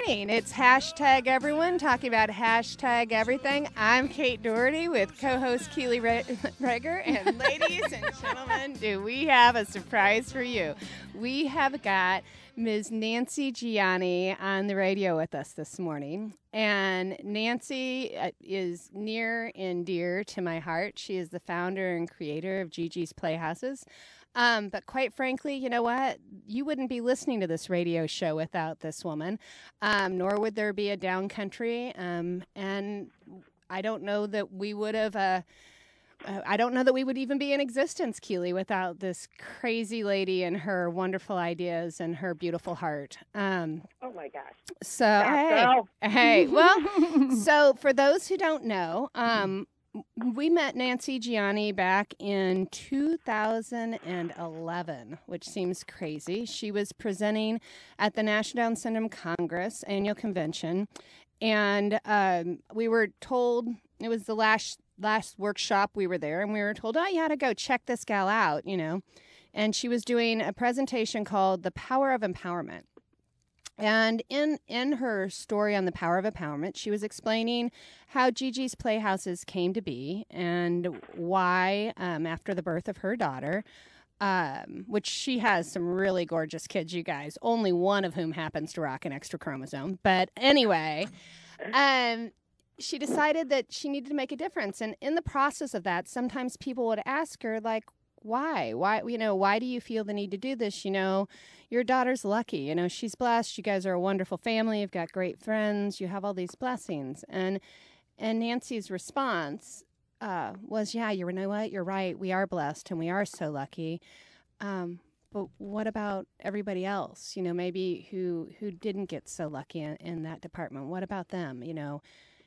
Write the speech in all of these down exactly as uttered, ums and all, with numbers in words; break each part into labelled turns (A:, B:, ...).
A: morning. It's hashtag everyone talking about hashtag everything. I'm Kate Doherty with co-host Keely Re- Reger. And ladies and gentlemen, do we have a surprise for you? We have got Miz Nancy Gianni on the radio with us this morning. And Nancy is near and dear to my heart. She is the founder and creator of Gigi's Playhouses. Um, but quite frankly, you know what? You wouldn't be listening to this radio show without this woman, um, nor would there be a Downcountry. Um, and I don't know that we would have, uh, uh, I don't know that we would even be in existence, Keely, without this crazy lady and her wonderful ideas and her beautiful heart. Um,
B: oh, my gosh.
A: So,
B: Stop,
A: hey,
B: girl.
A: hey, well, so for those who don't know, um, we met Nancy Gianni back in two thousand eleven, which seems crazy. She was presenting at the National Down Syndrome Congress annual convention, and um, we were told, it was the last last workshop we were there, and we were told, oh, you had to go check this gal out, you know. And she was doing a presentation called The Power of Empowerment. And in, in her story on the power of empowerment, she was explaining how Gigi's Playhouses came to be and why, um, after the birth of her daughter, um, which she has some really gorgeous kids, you guys, only one of whom happens to rock an extra chromosome. But anyway, um, she decided that she needed to make a difference. And in the process of that, sometimes people would ask her, like, why? Why, you know, why do you feel the need to do this? You know, your daughter's lucky. You know, she's blessed. You guys are a wonderful family. You've got great friends. You have all these blessings. And and Nancy's response uh, was, yeah, you know what? You're right. We are blessed and we are so lucky. Um, but what about everybody else? You know, maybe who who didn't get so lucky in, in that department? What about them? You know,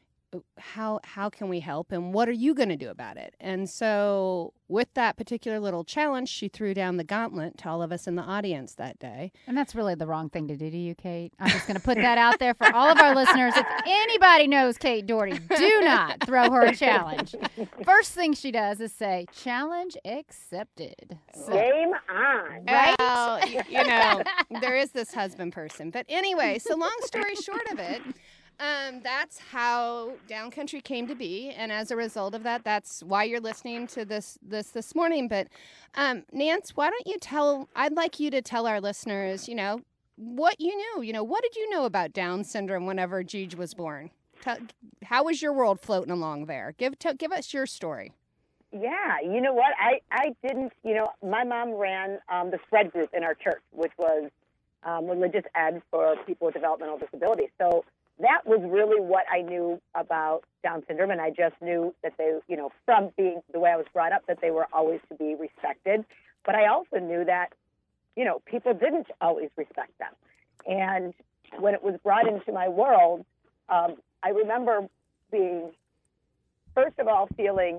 A: how how can we help and what are you going to do about it? And so with that particular little challenge, she threw down the gauntlet to all of us in the audience that day.
C: And that's really the wrong thing to do to you, Kate. I'm just going to put that out there for all of our listeners. If anybody knows Kate Doherty, do not throw her a challenge. First thing she does is say, challenge accepted.
B: So, game on.
A: Right? Well, you know, there is this husband person. But anyway, so long story short of it, Um, that's how Downcountry came to be, and as a result of that, that's why you're listening to this this this morning. But, um, Nance, why don't you tell? I'd like you to tell our listeners, you know, what you knew. You know, what did you know about Down syndrome whenever Gigi was born? Tell, how was your world floating along there? Give t- give us your story.
B: Yeah, you know what? I I didn't. You know, my mom ran um, the SPREAD group in our church, which was um, religious ed for people with developmental disabilities. So that was really what I knew about Down syndrome, and I just knew that they, you know, from being the way I was brought up, that they were always to be respected. But I also knew that, you know, people didn't always respect them. And when it was brought into my world, um, I remember being, first of all, feeling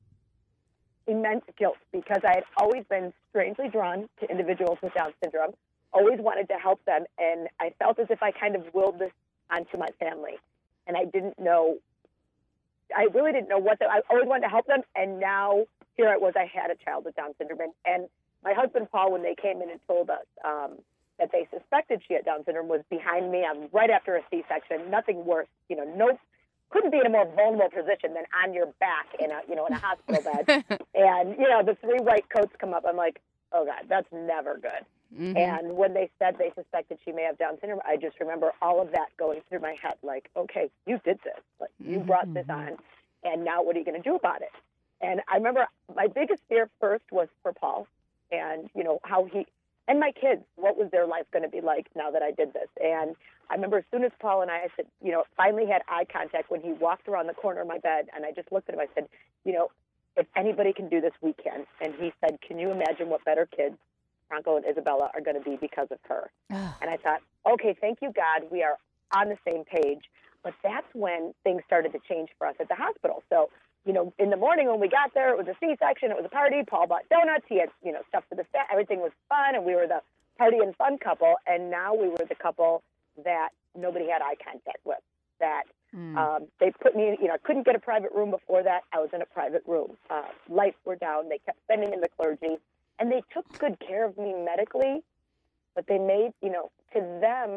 B: immense guilt because I had always been strangely drawn to individuals with Down syndrome, always wanted to help them, and I felt as if I kind of willed this onto my family, and I didn't know, I really didn't know what, the, I always wanted to help them, and now here it was, I had a child with Down syndrome, and, and my husband, Paul, when they came in and told us um, that they suspected she had Down syndrome, was behind me. I'm right after a C-section, nothing worse, you know, no, couldn't be in a more vulnerable position than on your back in a, you know, in a hospital bed, and, you know, the three white coats come up, I'm like, oh God, that's never good. Mm-hmm. And when they said they suspected she may have Down syndrome, I just remember all of that going through my head, like, okay, you did this. Like, you mm-hmm. brought this on, and now what are you going to do about it? And I remember my biggest fear first was for Paul and, you know, how he, and my kids, what was their life going to be like now that I did this? And I remember as soon as Paul and I, I said, you know, finally had eye contact when he walked around the corner of my bed, and I just looked at him, I said, you know, if anybody can do this, we can. And he said, can you imagine what better kids Franco and Isabella are going to be because of her? Oh. And I thought, okay, thank you, God. We are on the same page. But that's when things started to change for us at the hospital. So, you know, in the morning when we got there, it was a C-section, it was a party. Paul bought donuts. He had, you know, stuff for the staff. Everything was fun, and we were the party and fun couple. And now we were the couple that nobody had eye contact with. That mm. um, they put me in, you know, I couldn't get a private room before that. I was in a private room. Uh, lights were down. They kept sending in the clergy. And they took good care of me medically, but they made, you know, to them,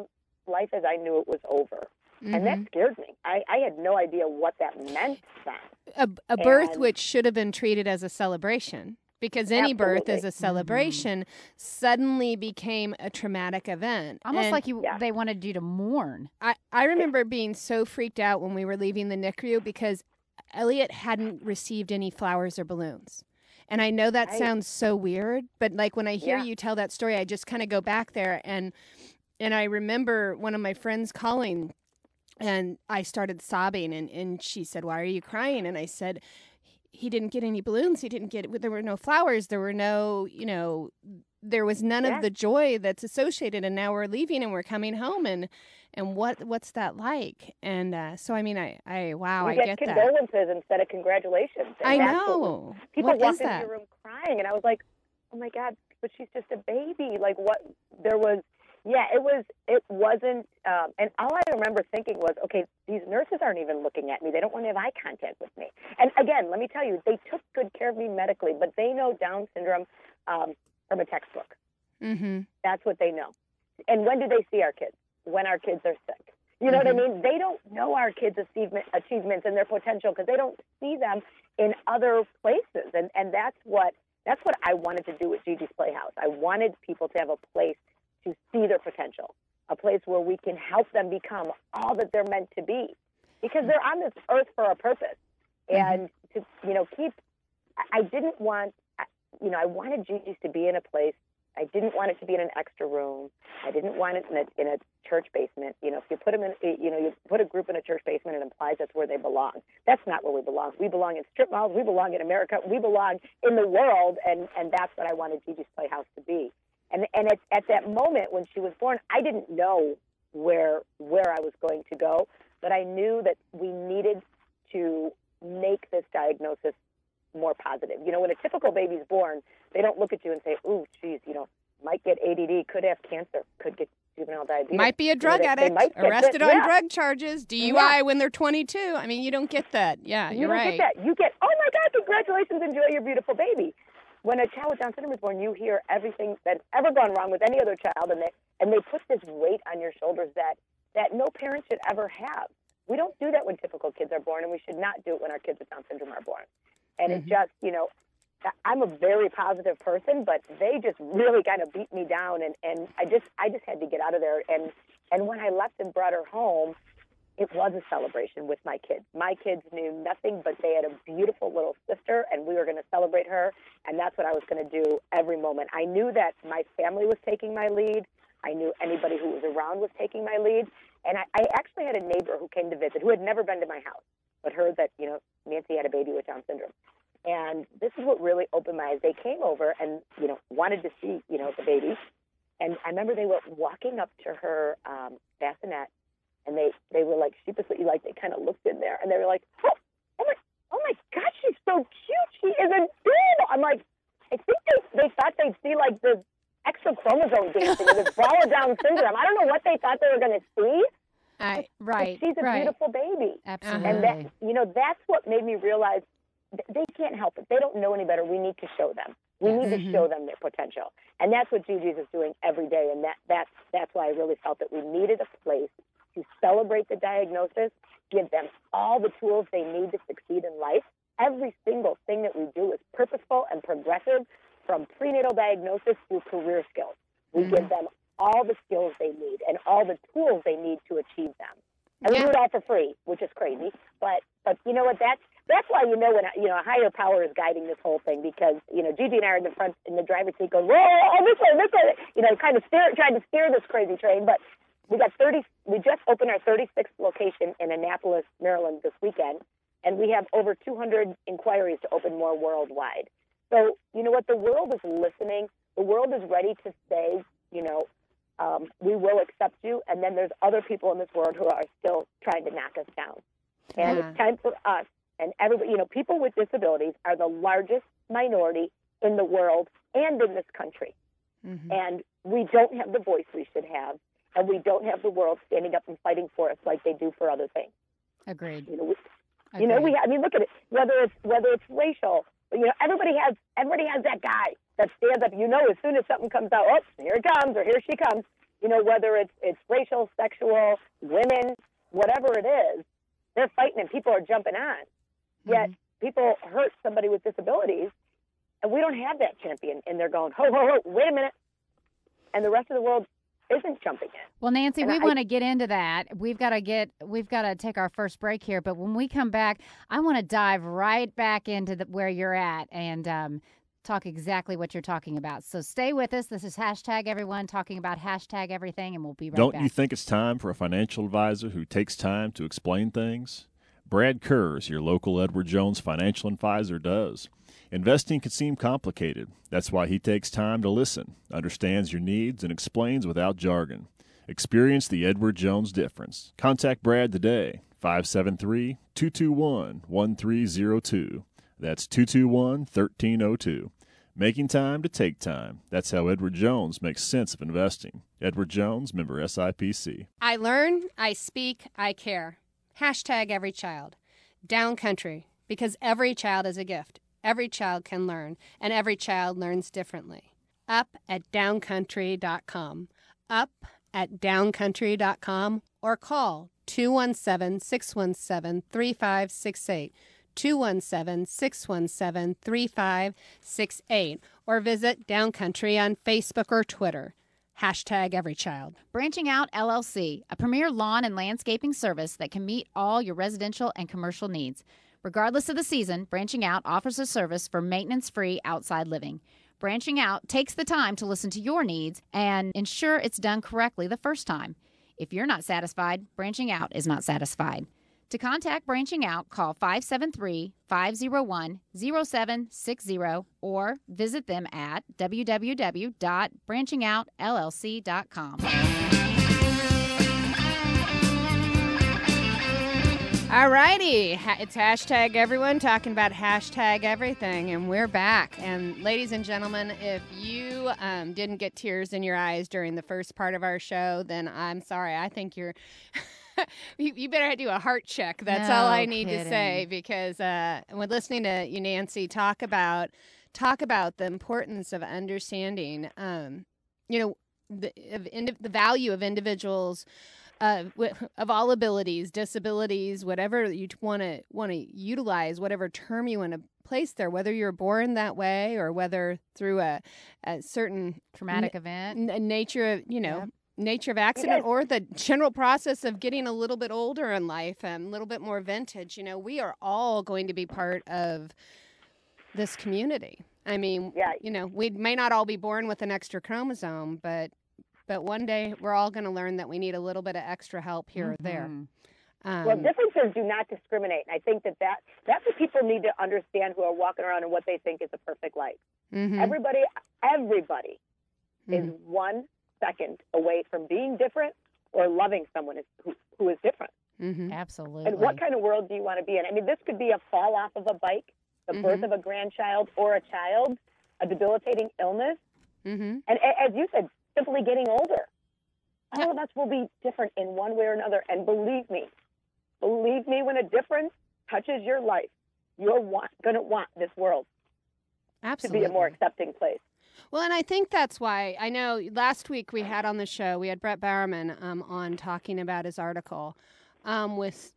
B: life as I knew it was over.
A: Mm-hmm.
B: And that scared me. I, I had no idea what that meant then.
A: A, a birth
B: And-
A: which should have been treated as a celebration. Because any birth
B: Absolutely.
A: is a celebration, mm-hmm. suddenly became a traumatic event.
C: Almost
A: and
C: like you,
B: yeah.
C: they wanted you to mourn.
A: I, I remember being so freaked out when we were leaving the N I C U because Elliot hadn't received any flowers or balloons. And I know that
B: Right.
A: sounds so weird, but like when I hear
B: Yeah.
A: you tell that story, I just kind of go back there. And, and I remember one of my friends calling and I started sobbing and, and she said, "Why are you crying?" And I said, he didn't get any balloons. He didn't get, there were no flowers. There were no, you know, there was none
B: Yeah.
A: of the joy that's associated. And now we're leaving and we're coming home. And, and what, what's that like? And uh, so, I mean, I, I, wow,
B: You
A: I
B: get,
A: get that.
B: condolences instead of congratulations. And
A: I
B: that's what was-
A: know.
B: people
A: What
B: walked
A: is
B: into
A: that?
B: your room crying, and I was like, oh my God, but she's just a baby. Like what, there was, yeah, it was, it wasn't, um, and all I remember thinking was, okay, these nurses aren't even looking at me. They don't want to have eye contact with me. And again, let me tell you, they took good care of me medically, but they know Down syndrome um, from a textbook.
A: Mm-hmm.
B: That's what they know. And when do they see our kids? When our kids are sick. You know
A: Mm-hmm.
B: what I mean? They don't know our kids' achievement, achievements and their potential because they don't see them in other places. And and that's what that's what I wanted to do with Gigi's Playhouse. I wanted people to have a place to see their potential, a place where we can help them become all that they're meant to be, because they're on this earth for a purpose. And mm-hmm. to you know keep, I didn't want, you know, I wanted Gigi's to be in a place. I didn't want it to be in an extra room. I didn't want it in a, in a church basement. You know, if you put them in, you know, you put a group in a church basement, it implies that's where they belong. That's not where we belong. We belong in strip malls. We belong in America. We belong in the world, and, and that's what I wanted Gigi's Playhouse to be. And and at, at that moment when she was born, I didn't know where where I was going to go, but I knew that we needed to make this diagnosis more positive. You know, when a typical baby's born, they don't look at you and say, "Ooh, geez, you know, might get A D D, could have cancer, could get juvenile diabetes."
A: Might be a drug
B: you know, they,
A: addict,
B: they might get
A: arrested
B: this.
A: on
B: yeah.
A: drug charges, D U I
B: Yeah.
A: when they're twenty-two. I mean, you don't get that. Yeah,
B: You
A: you're
B: don't
A: right.
B: get that. You get, "Oh my God, congratulations, enjoy your beautiful baby." When a child with Down syndrome is born, you hear everything that's ever gone wrong with any other child, and they and they put this weight on your shoulders that that no parent should ever have. We don't do that when typical kids are born, and we should not do it when our kids with Down syndrome are born. And
A: Mhm.
B: it just, you know, I'm a very positive person, but they just really kind of beat me down, and, and I just I just had to get out of there. And and when I left and brought her home, it was a celebration with my kids. My kids knew nothing, but they had a beautiful little sister, and we were going to celebrate her, and that's what I was going to do every moment. I knew that my family was taking my lead. I knew anybody who was around was taking my lead, and I, I actually had a neighbor who came to visit who had never been to my house, but heard that, you know, Nancy had a baby with Down syndrome. And this is what really opened my eyes. They came over and, you know, wanted to see, you know, the baby. And I remember they were walking up to her um, bassinet, and they, they were like sheepishly, like they kind of looked in there, and they were like, oh, oh my, oh my gosh, she's so cute. She is adorable. I'm like, I think they, they thought they'd see like the extra chromosome dancing with this ball of Down syndrome. I don't know what they thought they were going to see.
A: I,
C: Right.
B: She's a
C: right.
B: beautiful baby.
C: Absolutely.
B: And that, you know, that's what made me realize th- they can't help it. They don't know any better. We need to show them. We
C: Yes.
B: need
A: Mhm.
B: to show them their potential. And that's what Gigi's is doing every day. And that, that's, that's why I really felt that we needed a place to celebrate the diagnosis, give them all the tools they need to succeed in life. Every single thing that we do is purposeful and progressive, from prenatal diagnosis to career skills. We
A: Mhm.
B: give them all the skills they need and all the tools they need to achieve them. And we
A: Yeah.
B: do it all for free, which is crazy. But but you know what? That's that's why you know when you know a higher power is guiding this whole thing, because you know Gigi and I are in the front in the driver's seat going, whoa, this way, this way, you know, kind of steer trying to steer this crazy train. But we got thirty. We just opened our thirty-sixth location in Annapolis, Maryland this weekend, and we have over two hundred inquiries to open more worldwide. So you know what? The world is listening. The world is ready to say, you know, um, we will accept you. And then there's other people in this world who are still trying to knock us down. And
A: Yeah.
B: it's time for us and everybody, you know, people with disabilities are the largest minority in the world and in this country.
A: Mhm.
B: And we don't have the voice we should have. And we don't have the world standing up and fighting for us like they do for other things.
C: Agreed.
B: You know, we, you know, we. I mean, look at it. Whether it's whether it's racial, you know, everybody has everybody has that guy that stands up. You know, as soon as something comes out, oh, here it comes, or here she comes. You know, whether it's it's racial, sexual, women, whatever it is, they're fighting and people are jumping on. Yet
A: Mm-hmm.
B: people hurt somebody with disabilities, and we don't have that champion. And they're going, ho, ho, ho, wait a minute. And the rest of the world isn't jumping in.
C: Well, Nancy,
B: And
C: we
B: I-
C: want to get into that. We've got to get, we've got to take our first break here. But when we come back, I want to dive right back into the, where you're at and um, talk exactly what you're talking about. So stay with us. This is Hashtag Everyone, talking about hashtag everything, and we'll be right
D: Don't
C: back.
D: you think it's time for a financial advisor who takes time to explain things? Brad Kurz, your local Edward Jones financial advisor, does. Investing can seem complicated. That's why he takes time to listen, understands your needs, and explains without jargon. Experience the Edward Jones difference. Contact Brad today, five seven three, two two one, one three zero two. That's two two one, one three zero two. Making time to take time. That's how Edward Jones makes sense of investing. Edward Jones, member S I P C.
A: I learn, I speak, I care. Hashtag every child. Downcountry, because every child is a gift. Every child can learn, and every child learns differently. Up at downcountry dot com. Up at downcountry dot com or call two one seven, six one seven, three five six eight. two one seven, six one seven, three five six eight. Or visit Downcountry on Facebook or Twitter. Hashtag every child.
C: Branching Out L L C, a premier lawn and landscaping service that can meet all your residential and commercial needs. Regardless of the season, Branching Out offers a service for maintenance-free outside living. Branching Out takes the time to listen to your needs and ensure it's done correctly the first time. If you're not satisfied, Branching Out is not satisfied. To contact Branching Out, call five seven three, five zero one, zero seven six zero or visit them at w w w dot branching out l l c dot com.
A: All righty. Ha- It's hashtag everyone talking about hashtag everything, and we're back. And ladies and gentlemen, if you um, didn't get tears in your eyes during the first part of our show, then I'm sorry. I think you're... you, you better do a heart check. That's all
C: No
A: I need to say,
C: kidding.
A: because uh, when listening to you, Nancy, talk about talk about the importance of understanding, um, you know, the of indi- the value of individuals, uh, w- of all abilities, disabilities, whatever you want to want to utilize, whatever term you want to place there, whether you're born that way or whether through a, a certain
C: Traumatic event.
A: n- nature of you know.
C: Yep.
A: nature of accident
B: guys-
A: or the general process of getting a little bit older in life and a little bit more vintage. You know, we are all going to be part of this community. I mean,
B: Yeah.
A: you know, we may not all be born with an extra chromosome, but but one day we're all going to learn that we need a little bit of extra help here or there.
C: Mhm.
A: Um,
B: Well, differences do not discriminate. And I think that, that that's what people need to understand who are walking around and what they think is a perfect life.
A: mhm,
B: Everybody, everybody is
A: mhm.
B: one second away from being different or loving someone is, who, who is different.
A: Mhm.
C: Absolutely.
B: And what kind of world do you want to be in? I mean, this could be a fall off of a bike, the birth
A: Mhm.
B: of a grandchild or a child, a debilitating illness.
A: Mhm.
B: And a- as you said, simply getting older. All
A: Yeah.
B: of us will be different in one way or another. And believe me, believe me, when a difference touches your life, you're want, going to want this world to
A: Absolutely.
B: be a more accepting place.
A: Well, and I think that's why I know last week we had on the show, we had Brett Bowerman um, on talking about his article um, with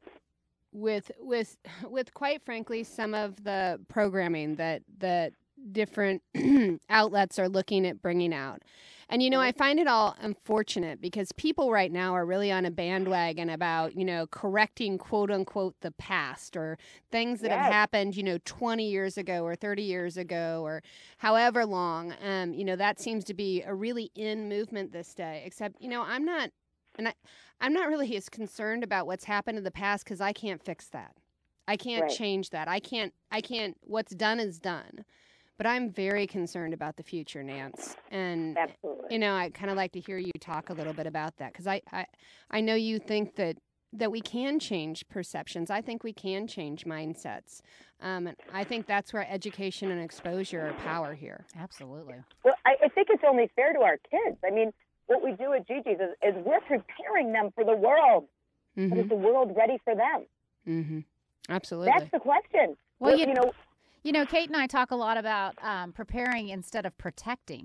A: with with with quite frankly some of the programming that that different outlets are looking at bringing out. And, you know, I find it all unfortunate because people right now are really on a bandwagon about, you know, correcting, quote unquote, the past or things that have
B: Yes.
A: happened, you know, twenty years ago or thirty years ago or however long. Um, you know, that seems to be a really in movement this day, except, you know, I'm not, and I, I'm not really as concerned about what's happened in the past because I can't fix that. I can't
B: Right.
A: change that. I can't, I can't, what's done is done. But I'm very concerned about the future, Nance. And,
B: Absolutely.
A: you know, I kind of like to hear you talk a little bit about that because I, I, I know you think that, that we can change perceptions. I think we can change mindsets. Um, and I think that's where education and exposure are power here.
C: Absolutely.
B: Well, I, I think it's only fair to our kids. I mean, what we do at Gigi's is, is we're preparing them for the world. But
A: Mm-hmm.
B: is the world ready for them?
A: Mm-hmm. Absolutely.
B: That's the question.
C: Well,
B: Well,
C: you-
B: you know,
C: You know, Kate and I talk a lot about um, preparing instead of protecting.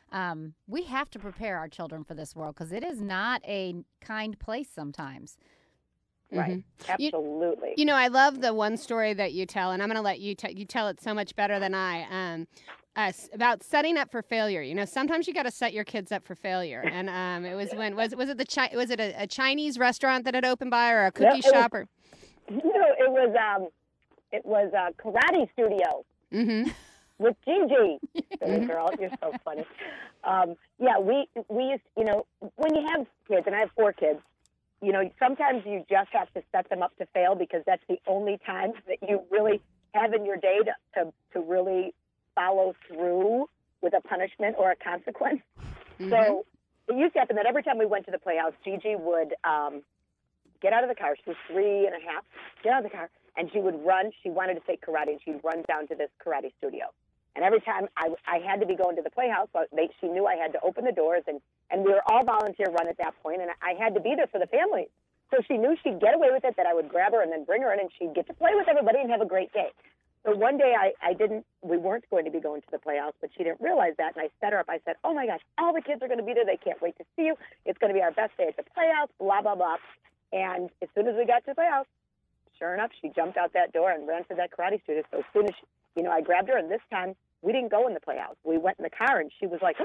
C: Um, we have to prepare our children for this world because it is not a kind place sometimes.
B: Right.
A: Mm-hmm.
B: Absolutely.
A: You, you know, I love the one story that you tell, and I'm going to let you tell. You tell it so much better than I. Um, uh, about setting up for failure. You know, sometimes you got to set your kids up for failure. And um, it was when was was it the Chi- was it a, a Chinese restaurant that had opened by, or a cookie
B: no,
A: shop,
B: was,
A: or?
B: No, it was um, it was a karate studio.
A: Mm-hmm.
B: With Gigi. Silly
A: Mm-hmm.
B: girl, you're so funny. Um, yeah, we we used, you know, when you have kids, and I have four kids, you know, sometimes you just have to set them up to fail because that's the only time that you really have in your day to, to, to really follow through with a punishment or a consequence. Mm-hmm. So it used to happen that every time we went to the playhouse, Gigi would um, get out of the car. She was three and a half, get out of the car, and she would run. She wanted to take karate, and she'd run down to this karate studio. And every time I, I had to be going to the playhouse, so they, she knew I had to open the doors, and, and we were all volunteer run at that point, and I had to be there for the families. So she knew she'd get away with it, that I would grab her and then bring her in, and she'd get to play with everybody and have a great day. So one day I, I didn't, we weren't going to be going to the playhouse, but she didn't realize that, and I set her up. I said, oh my gosh, all the kids are going to be there. They can't wait to see you. It's going to be our best day at the playhouse, blah, blah, blah. And as soon as we got to the playhouse, sure enough, she jumped out that door and ran to that karate studio. So as soon as, she, you know, I grabbed her, and this time we didn't go in the playhouse. We went in the car, and she was like,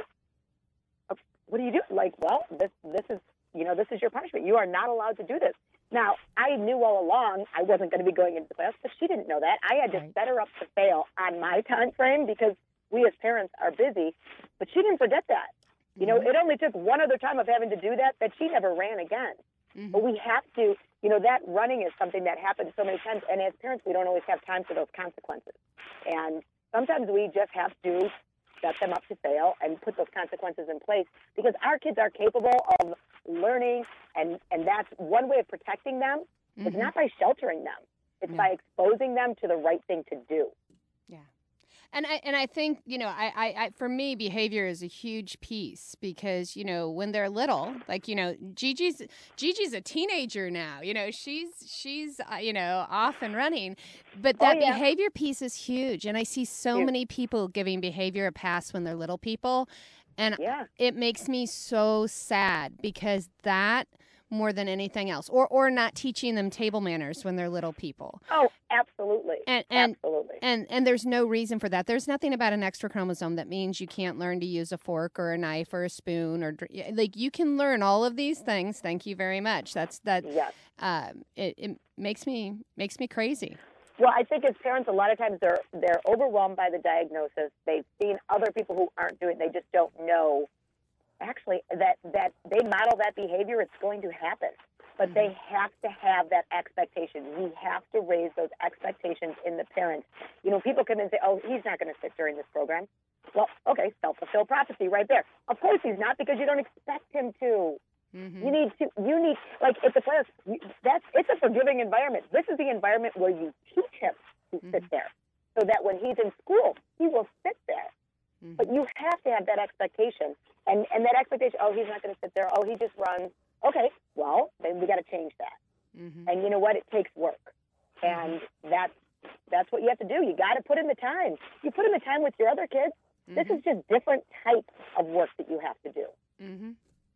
B: oh, what do you do? Like, well, this this is, you know, this is your punishment. You are not allowed to do this. Now, I knew all along I wasn't going to be going into the playhouse, but she didn't know that. I had to
C: Right.
B: set her up to fail on my time frame because we as parents are busy, but she didn't forget that. You know,
A: Mm-hmm.
B: it only took one other time of having to do that that she never ran again.
A: Mm-hmm.
B: But we have to, you know, that running is something that happens so many times. And as parents, we don't always have time for those consequences. And sometimes we just have to set them up to fail and put those consequences in place because our kids are capable of learning. And, and that's one way of protecting them.
A: Mm-hmm.
B: It's not by sheltering them. It's
A: Yeah.
B: by exposing them to the right thing to do.
A: Yeah. And I and I think, you know, I, I, I for me, behavior is a huge piece because, you know, when they're little, like, you know, Gigi's Gigi's a teenager now, you know, she's she's uh, you know, off and running. But that
B: Oh, yeah.
A: behavior piece is huge. And I see so
B: Huge.
A: many people giving behavior a pass when they're little people. And
B: Yeah.
A: it makes me so sad because that more than anything else, or or not teaching them table manners when they're little people.
B: Oh, absolutely.
A: And and
B: absolutely.
A: and and there's no reason for that. There's nothing about an extra chromosome that means you can't learn to use a fork or a knife or a spoon or dr- like you can learn all of these things. Thank you very much. That's that.
B: Yes.
A: Um, it, it makes me makes me crazy.
B: Well, I think as parents, a lot of times they're they're overwhelmed by the diagnosis. They've seen other people who aren't doing it. They just don't know, actually, that, that they model that behavior. It's going to happen. But
A: Mm-hmm.
B: they have to have that expectation. We have to raise those expectations in the parents. You know, people come in and say, oh, he's not going to sit during this program. Well, okay, self-fulfilled prophecy right there. Of course he's not because you don't expect him to.
A: Mm-hmm.
B: You need to, you need, like, at the class, you, that's, it's a forgiving environment. This is the environment where you teach him to
A: Mm-hmm.
B: sit there so that when he's in school, he will sit there.
A: Mm-hmm.
B: But you have to have that expectation. And, and that expectation, oh, he's not going to sit there. Oh, he just runs. Okay, well, then we got to change that.
A: Mm-hmm.
B: And you know what? It takes work. And that's, that's what you have to do. You got to put in the time. You put in the time with your other kids. This is just different types of work that you have to do.
A: Mm-hmm.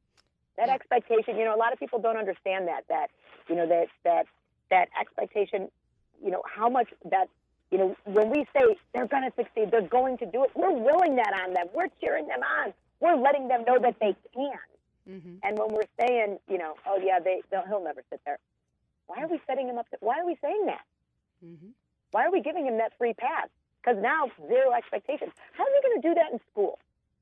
B: That expectation, you know, a lot of people don't understand that, that, you know, that, that, that expectation, you know, how much that, you know, when we say they're going to succeed, they're going to do it, we're willing that on them. We're cheering them on. We're letting them know that they can.
A: Mm-hmm.
B: And when we're saying, you know, oh yeah, they, they'll, he'll never sit there. Why are we setting him up to, why are we saying that?
A: Mm-hmm.
B: Why are we giving him that free pass? Because now zero expectations. How are we going to do that in school?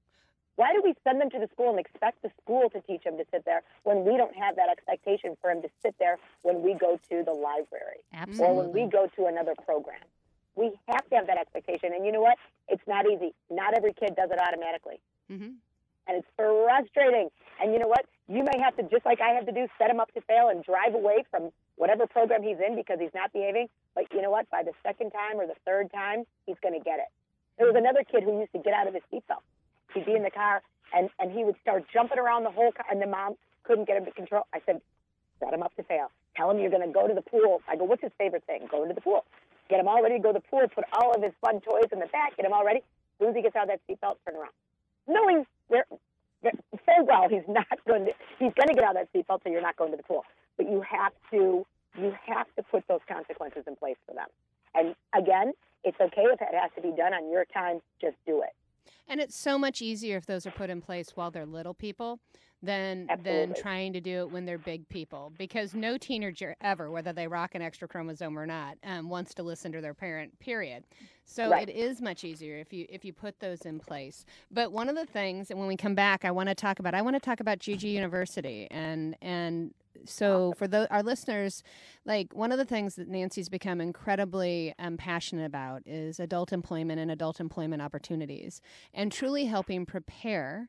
B: Why do we send them to the school and expect the school to teach him to sit there when we don't have that expectation for him to sit there when we go to the library
C: Absolutely.
B: or when we go to another program? We have to have that expectation. And you know what? It's not easy. Not every kid does it automatically.
A: Mm-hmm.
B: And it's frustrating. And you know what? You may have to, just like I had to do, set him up to fail and drive away from whatever program he's in because he's not behaving. But you know what? By the second time or the third time, he's going to get it. There was another kid who used to get out of his seatbelt. He'd be in the car, and, and he would start jumping around the whole car, and the mom couldn't get him to control. I said, set him up to fail. Tell him you're going to go to the pool. I go, what's his favorite thing? Go to the pool. Get him all ready to go to the pool, put all of his fun toys in the back, get him all ready. As soon as he gets out of that seatbelt, turn around. Knowing They're, they're, so well, he's not going to, he's going to get out of that seatbelt, so you're not going to the pool. But you have to, you have to put those consequences in place for them. And again, it's okay if it has to be done on your time, just do it.
A: And it's so much easier if those are put in place while they're little people than
B: Absolutely.
A: than trying to do it when they're big people. Because no teenager ever, whether they rock an extra chromosome or not, um, wants to listen to their parent, period. So
B: Right.
A: it is much easier if you if you put those in place. But one of the things, and when we come back, I want to talk about I want to talk about G G University and and so for the, our listeners, like one of the things that Nancy's become incredibly um, passionate about is adult employment and adult employment opportunities, and truly helping prepare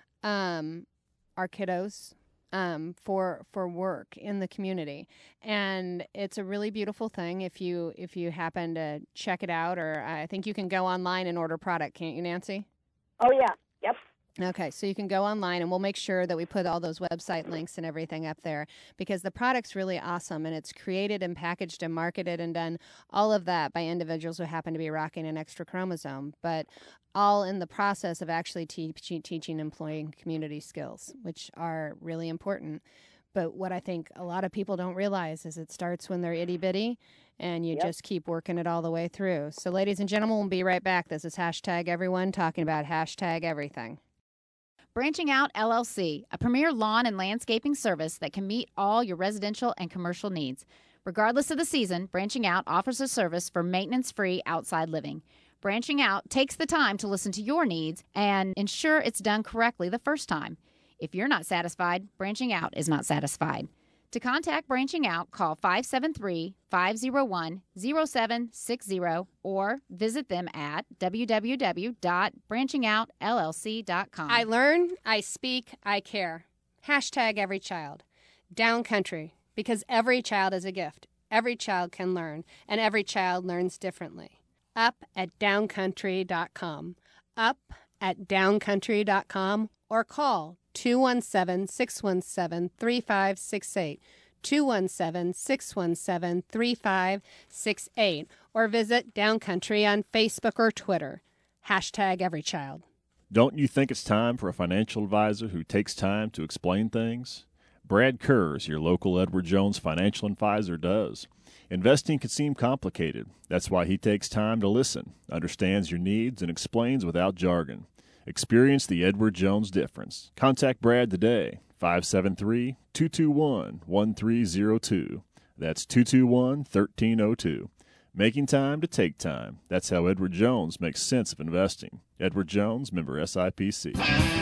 A: um, our kiddos um, for for work in the community. And it's a really beautiful thing if you if you happen to check it out, or I think you can go online and order product, can't you, Nancy?
B: Oh, yeah. Yep.
A: Okay, so you can go online, and we'll make sure that we put all those website links and everything up there, because the product's really awesome, and it's created and packaged and marketed and done all of that by individuals who happen to be rocking an extra chromosome, but all in the process of actually te- te- teaching employee community skills, which are really important. But what I think a lot of people don't realize is it starts when they're itty-bitty, and you
B: Yep.
A: just keep working it all the way through. So, ladies and gentlemen, we'll be right back. This is Hashtag Everyone, talking about hashtag everything.
C: Branching Out L L C, a premier lawn and landscaping service that can meet all your residential and commercial needs. Regardless of the season, Branching Out offers a service for maintenance-free outside living. Branching Out takes the time to listen to your needs and ensure it's done correctly the first time. If you're not satisfied, Branching Out is not satisfied. To contact Branching Out, call five seven three, five oh one, oh seven six oh or visit them at w w w dot branching out l l c dot com.
A: I learn, I speak, I care. Hashtag every child. Down country, because every child is a gift. Every child can learn, and every child learns differently. Up at downcountry dot com. Up at downcountry dot com or call two one seven, six one seven, three five six eight. two one seven, six one seven, three five six eight. Or visit Downcountry on Facebook or Twitter. Hashtag every child.
D: Don't you think it's time for a financial advisor who takes time to explain things? Brad Kurz, your local Edward Jones financial advisor, does. Investing can seem complicated. That's why he takes time to listen, understands your needs, and explains without jargon. Experience the Edward Jones difference. Contact Brad today, five seven three, two two one, one three zero two. That's two two one, one three zero two. Making time to take time. That's how Edward Jones makes sense of investing. Edward Jones, member S I P C.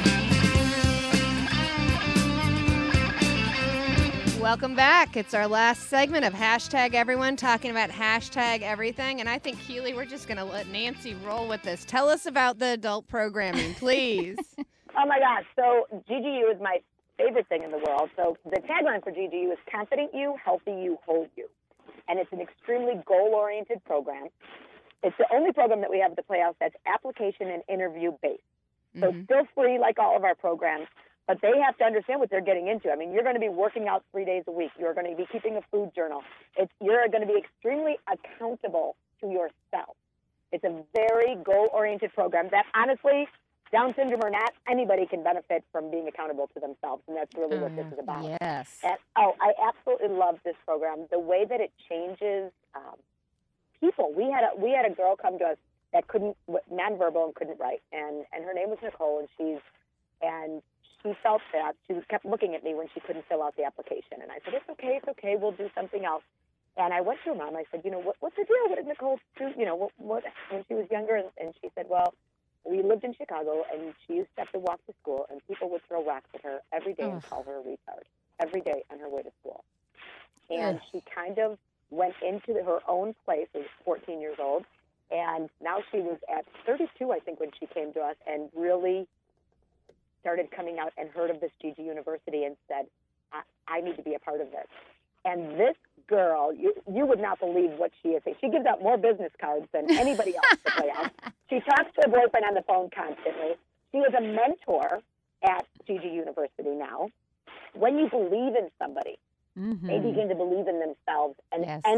A: Welcome back. It's our last segment of Hashtag Everyone, talking about hashtag everything. And I think, Keely, we're just going to let Nancy roll with this. Tell us about the adult programming, please.
B: Oh, my gosh. So G G U is my favorite thing in the world. So the tagline for G G U is Confident You, Healthy You, Hold You. And it's an extremely goal-oriented program. It's the only program that we have at the Playhouse that's application and interview-based. So
A: Mhm.
B: still free like all of our programs, but they have to understand what they're getting into. I mean, you're going to be working out three days a week. You're going to be keeping a food journal. It's, you're going to be extremely accountable to yourself. It's a very goal-oriented program that, honestly, Down syndrome or not, anybody can benefit from being accountable to themselves, and that's really what this is about.
C: Yes.
B: And, oh, I absolutely love this program. The way that it changes um, people. We had a we had a girl come to us that couldn't nonverbal and couldn't write, and and her name was Nicole, and she's and she felt that she was kept looking at me when she couldn't fill out the application, and I said, it's okay, it's okay, we'll do something else. And I went to her mom. I said, you know, what, what's the deal? What did Nicole do? You know, what, what when she was younger? And, and she said, well, we lived in Chicago, and she used to have to walk to school, and people would throw rocks at her every day and
C: Ugh.
B: call her a retard every day on her way to school. And
C: Ugh.
B: she kind of went into her own place as fourteen years old, and now she was at thirty-two, I think, when she came to us and really started coming out and heard of this G G University and said, I, I need to be a part of this. And this girl, you, you would not believe what she is. She gives out more business cards than anybody else to play out. She talks to her boyfriend on the phone constantly. She is a mentor at G G University now. When you believe in somebody,
C: Mm-hmm.
B: they begin to believe in themselves. And
C: Yes.
B: any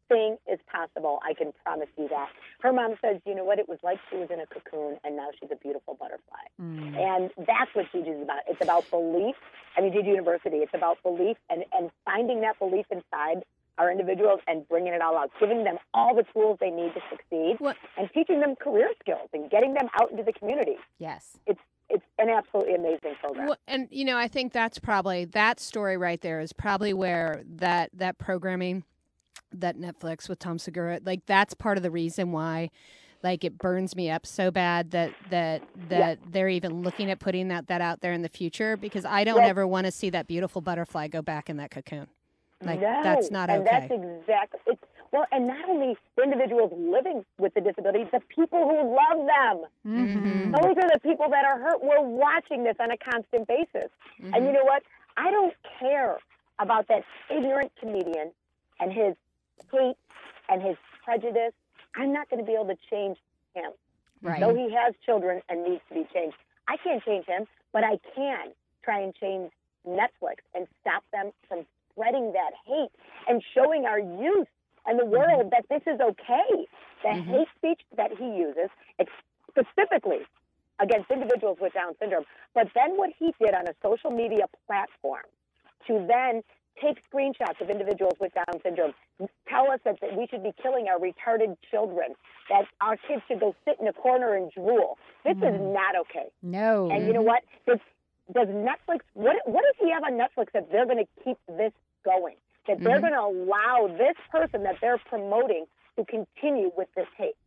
B: Anything is possible. I can promise you that. Her mom says, you know what? It was like she was in a cocoon, and now she's a beautiful butterfly. Mm. And that's what Gigi is about. It's about belief. I mean, Gigi University, it's about belief and, and finding that belief inside our individuals and bringing it all out, giving them all the tools they need to succeed, what? and teaching them career skills and getting them out into the community.
C: Yes.
B: It's it's an absolutely amazing program.
A: Well, and, you know, I think that's probably, that story right there is probably where that, that programming, that Netflix with Tom Segura, like that's part of the reason why, like it burns me up so bad that that that yeah. they're even looking at putting that, that out there in the future, because I don't yes. ever want to see that beautiful butterfly go back in that cocoon. Like,
B: no,
A: that's not
B: and
A: okay.
B: And that's exactly, it's, well, and not only the individuals living with the disability, the people who love them. Mm-hmm. Those are the people that are hurt. We're watching this on a constant basis. Mm-hmm. And you know what? I don't care about that ignorant comedian and his hate and his prejudice. I'm not going to be able to change him.
C: Right.
B: Though he has children and needs to be changed. I can't change him, but I can try and change Netflix and stop them from spreading that hate and showing our youth and the world mm-hmm. that this is okay. The mm-hmm. hate speech that he uses, specifically against individuals with Down syndrome. But then what he did on a social media platform to then take screenshots of individuals with Down syndrome, tell us that, that we should be killing our retarded children, that our kids should go sit in a corner and drool. This mm. is not okay.
C: No.
B: And you know what? Does, does Netflix, what, what does he have on Netflix that they're going to keep this going? That they're mm-hmm. going to allow this person that they're promoting to continue with this hate?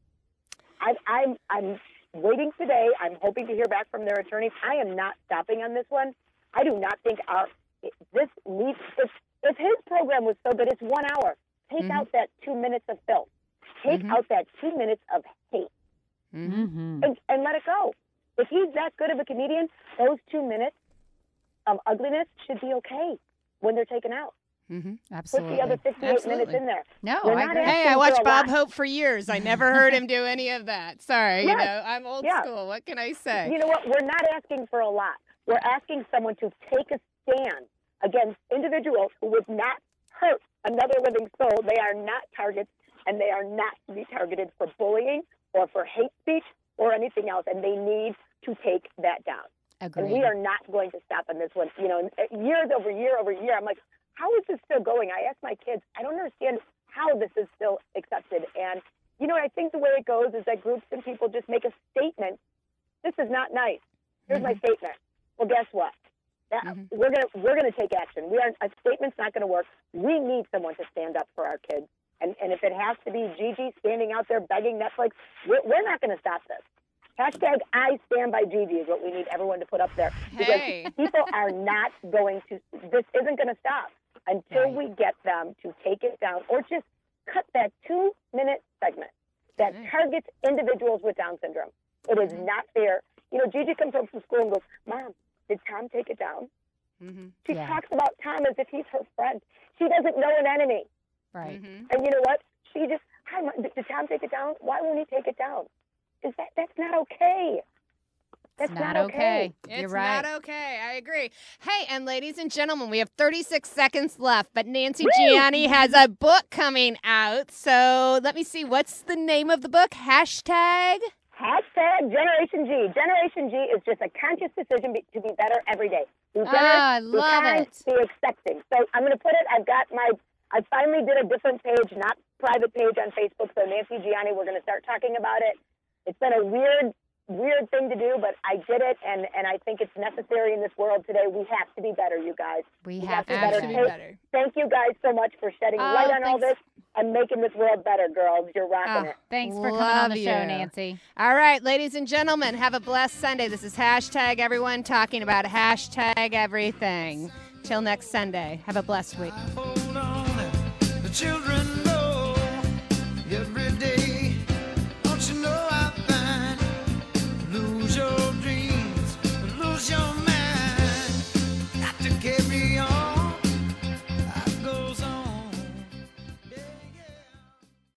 B: I, I'm, I'm waiting today. I'm hoping to hear back from their attorneys. I am not stopping on this one. I do not think our this needs. If, if his program was so good, it's one hour. Take mm-hmm. out that two minutes of filth. Take mm-hmm. out that two minutes of hate,
C: mm-hmm.
B: and, and let it go. If he's that good of a comedian, those two minutes of ugliness should be okay when they're taken out.
C: Mm-hmm. Absolutely.
B: Put the other fifty-eight
A: Absolutely.
B: minutes in there.
C: No,
B: We're
C: I
B: not
C: agree.
A: Hey, I
B: asking
A: watched
B: for a
A: Bob
B: lot.
A: Hope for years. I never heard him do any of that. Sorry, you
B: Yes.
A: know, I'm old
B: Yeah.
A: school. What can I say?
B: You know what? We're not asking for a lot. We're asking someone to take a stand against individuals who would not hurt another living soul. They are not targets, and they are not to be targeted for bullying or for hate speech or anything else, and they need to take that down.
C: Agreed.
B: And we are not going to stop on this one. You know, years over year over year, I'm like, how is this still going? I ask my kids, I don't understand how this is still accepted. And, you know, I think the way it goes is that groups and people just make a statement. This is not nice. Here's mm-hmm. my statement. Well, guess what? That, mm-hmm. We're gonna we're gonna take action. We are a statement's not gonna work. We need someone to stand up for our kids. And and if it has to be Gigi standing out there begging Netflix, we're, we're not gonna stop this. Hashtag I stand by Gigi is what we need everyone to put up there. Because
A: Hey.
B: people are not going to, this isn't going to stop until
C: Right.
B: we get them to take it down or just cut that two-minute segment that
A: Right.
B: targets individuals with Down syndrome. It is not fair. You know, Gigi comes home from school and goes, Mom, did Tom take it down?
A: Mm-hmm.
B: She
C: Yeah.
B: talks about Tom as if he's her friend. She doesn't know an enemy.
C: Right.
A: Mm-hmm.
B: And you know what? She just, Hi, Mom, did Tom take it down? Why won't he take it down? Is that that's not okay. That's
C: It's not
B: not
C: okay.
A: It's
C: You're right.
A: not okay. I agree. Hey, and ladies and gentlemen, we have thirty-six seconds left, but Nancy
B: Woo!
A: Gianni has a book coming out. So let me see. What's the name of the book? Hashtag?
B: Hashtag Generation G. Generation G is just a conscious decision be, to be better every day. Be generous,
C: Ah, I
B: be
C: love
B: kind,
C: it.
B: be accepting. So I'm going to put it, I've got my, I finally did a different page, not private page on Facebook. So Nancy Gianni, we're going to start talking about it. It's been a weird, weird thing to do, but I did it, and, and I think it's necessary in this world today. We have to be better, you guys.
C: We
B: We
C: have to
A: Have
C: be
A: to be
C: better.
A: better.
B: Thank you guys so much for shedding
C: Oh,
B: light on all this
C: thanks.
B: and making this world better, girls. You're rocking
A: Oh.
B: it.
C: Thanks for coming on
A: Love
C: the show,
A: you.
C: Nancy.
A: All right, ladies and gentlemen, have a blessed Sunday. This is Hashtag Everyone talking about hashtag everything. Till next Sunday, have a blessed week.
E: Hold on, the children